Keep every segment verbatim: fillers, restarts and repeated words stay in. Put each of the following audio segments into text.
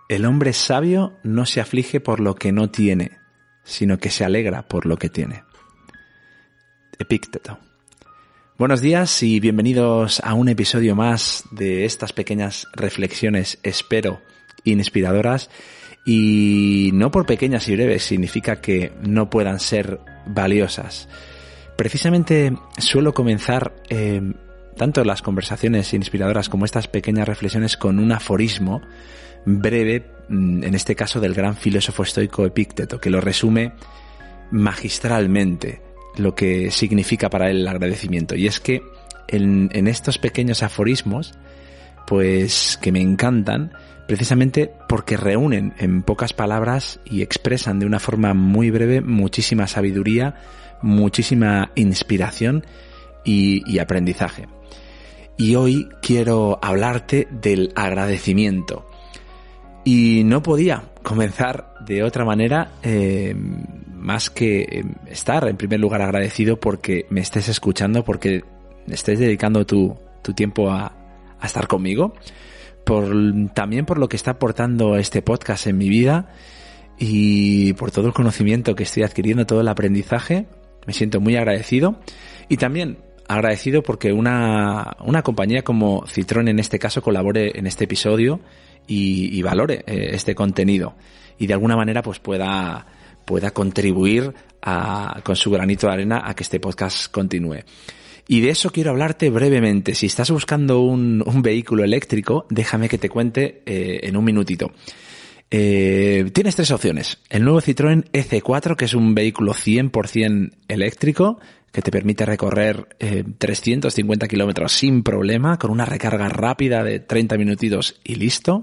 El hombre sabio no se aflige por lo que no tiene, sino que se alegra por lo que tiene. Epícteto. Buenos días y bienvenidos a un episodio más de estas pequeñas reflexiones, espero, inspiradoras. Y no por pequeñas y breves significa que no puedan ser valiosas. Precisamente suelo comenzar eh, tanto las conversaciones inspiradoras como estas pequeñas reflexiones con un aforismo breve, en este caso del gran filósofo estoico Epícteto, que lo resume magistralmente lo que significa para él el agradecimiento. Y es que en, en estos pequeños aforismos, pues que me encantan, precisamente porque reúnen en pocas palabras y expresan de una forma muy breve muchísima sabiduría, muchísima inspiración y, y aprendizaje. Y hoy quiero hablarte del agradecimiento. Y no podía comenzar de otra manera eh, más que estar en primer lugar agradecido porque me estés escuchando, porque estés dedicando tu, tu tiempo a, a estar conmigo, por, también por lo que está aportando este podcast en mi vida y por todo el conocimiento que estoy adquiriendo, todo el aprendizaje. Me siento muy agradecido y también agradecido porque una, una compañía como Citroën en este caso colabore en este episodio y, y valore eh, este contenido y de alguna manera pues pueda, pueda contribuir a, con su granito de arena a que este podcast continúe. Y de eso quiero hablarte brevemente. Si estás buscando un, un vehículo eléctrico, déjame que te cuente eh, en un minutito. Eh, tienes tres opciones. El nuevo Citroën E C cuatro, que es un vehículo cien por ciento eléctrico, que te permite recorrer eh, trescientos cincuenta kilómetros sin problema, con una recarga rápida de treinta minutitos y listo.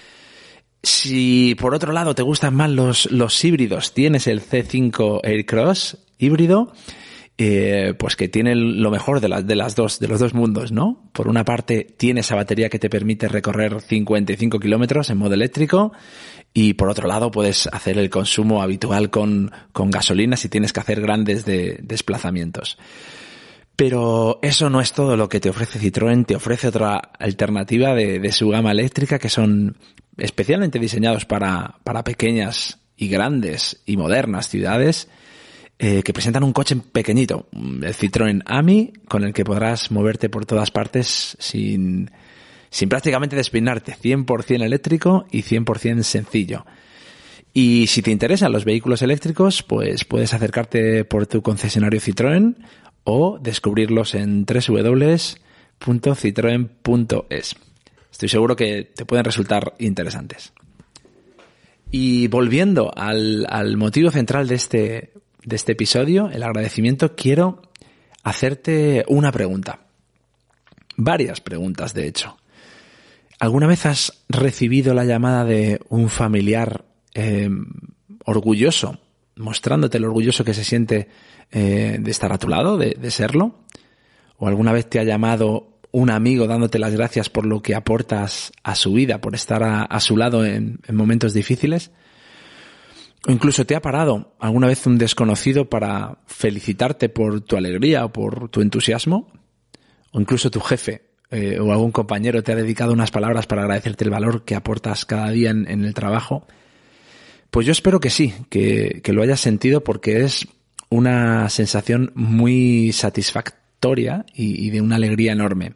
Si por otro lado te gustan más los, los híbridos, tienes el C cinco Aircross híbrido, eh, pues que tiene lo mejor de las, de las dos, de los dos mundos, ¿no? Por una parte tiene esa batería que te permite recorrer cincuenta y cinco kilómetros en modo eléctrico y por otro lado puedes hacer el consumo habitual con, con gasolina si tienes que hacer grandes de, desplazamientos. Pero eso no es todo lo que te ofrece Citroën, te ofrece otra alternativa de, de su gama eléctrica que son especialmente diseñados para, para pequeñas y grandes y modernas ciudades eh, que presentan un coche pequeñito, el Citroën Ami, con el que podrás moverte por todas partes sin, sin prácticamente despeinarte, cien por ciento eléctrico y cien por ciento sencillo. Y si te interesan los vehículos eléctricos, pues puedes acercarte por tu concesionario Citroën o descubrirlos en doble u doble u doble u punto citroen punto es. Estoy seguro que te pueden resultar interesantes. Y volviendo al, al motivo central de este, de este episodio, el agradecimiento, quiero hacerte una pregunta. Varias preguntas, de hecho. ¿Alguna vez has recibido la llamada de un familiar eh, orgulloso, mostrándote lo orgulloso que se siente eh, de estar a tu lado, de, de serlo? ¿O alguna vez te ha llamado un amigo dándote las gracias por lo que aportas a su vida, por estar a, a su lado en, en momentos difíciles? ¿O incluso te ha parado alguna vez un desconocido para felicitarte por tu alegría o por tu entusiasmo? ¿O incluso tu jefe eh, o algún compañero te ha dedicado unas palabras para agradecerte el valor que aportas cada día en, en el trabajo? Pues yo espero que sí, que, que lo hayas sentido porque es una sensación muy satisfactoria y, y de una alegría enorme.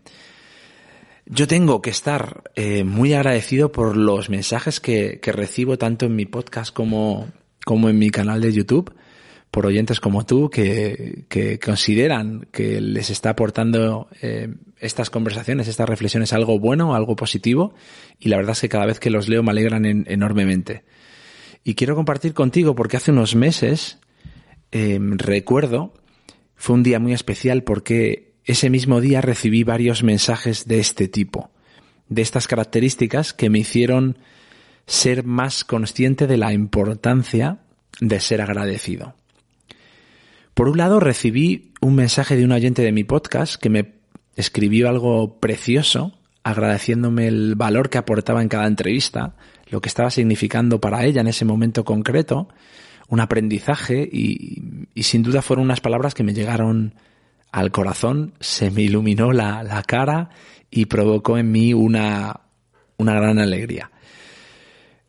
Yo tengo que estar eh, muy agradecido por los mensajes que, que recibo tanto en mi podcast como, como en mi canal de YouTube, por oyentes como tú que, que consideran que les está aportando eh, estas conversaciones, estas reflexiones algo bueno, algo positivo, y la verdad es que cada vez que los leo me alegran en, enormemente. Y quiero compartir contigo porque hace unos meses, eh, recuerdo, fue un día muy especial porque ese mismo día recibí varios mensajes de este tipo, de estas características que me hicieron ser más consciente de la importancia de ser agradecido. Por un lado, recibí un mensaje de un oyente de mi podcast que me escribió algo precioso, agradeciéndome el valor que aportaba en cada entrevista, lo que estaba significando para ella en ese momento concreto, un aprendizaje y, y sin duda fueron unas palabras que me llegaron al corazón, se me iluminó la, la cara y provocó en mí una, una gran alegría.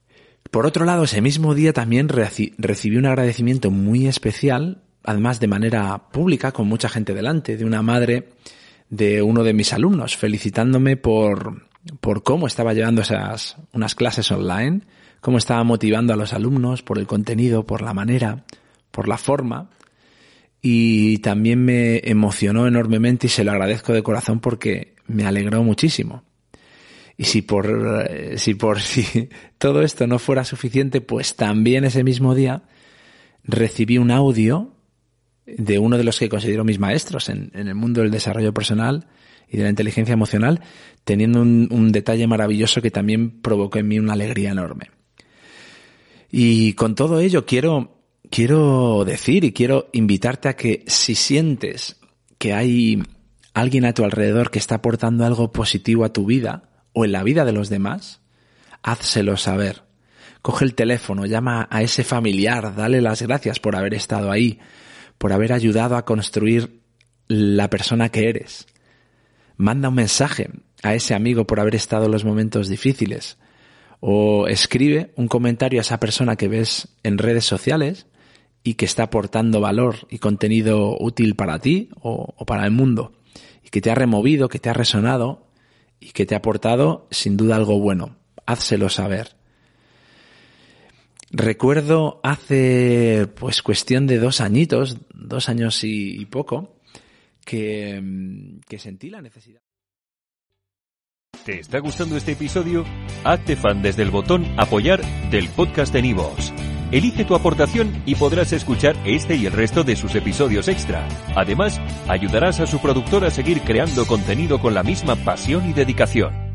Por otro lado, ese mismo día también reci- recibí un agradecimiento muy especial, además de manera pública, con mucha gente delante, de una madre de uno de mis alumnos, felicitándome por, por cómo estaba llevando esas, unas clases online, cómo estaba motivando a los alumnos, por el contenido, por la manera, por la forma. Y también me emocionó enormemente y se lo agradezco de corazón porque me alegró muchísimo. Y si por, si por si todo esto no fuera suficiente, pues también ese mismo día recibí un audio de uno de los que considero mis maestros en, en el mundo del desarrollo personal y de la inteligencia emocional, teniendo un, un detalle maravilloso que también provocó en mí una alegría enorme. Y con todo ello quiero, quiero decir y quiero invitarte a que si sientes que hay alguien a tu alrededor que está aportando algo positivo a tu vida o en la vida de los demás, házselo saber. Coge el teléfono, llama a ese familiar, dale las gracias por haber estado ahí, por haber ayudado a construir la persona que eres. Manda un mensaje a ese amigo por haber estado en los momentos difíciles. O escribe un comentario a esa persona que ves en redes sociales y que está aportando valor y contenido útil para ti o, o para el mundo. Y que te ha removido, que te ha resonado y que te ha aportado sin duda algo bueno. Házselo saber. Recuerdo hace pues cuestión de dos añitos, dos años y, y poco, que, que sentí la necesidad. ¿Te está gustando este episodio? Hazte fan desde el botón Apoyar del podcast de Nivos. Elige tu aportación y podrás escuchar este y el resto de sus episodios extra. Además, ayudarás a su productor a seguir creando contenido con la misma pasión y dedicación.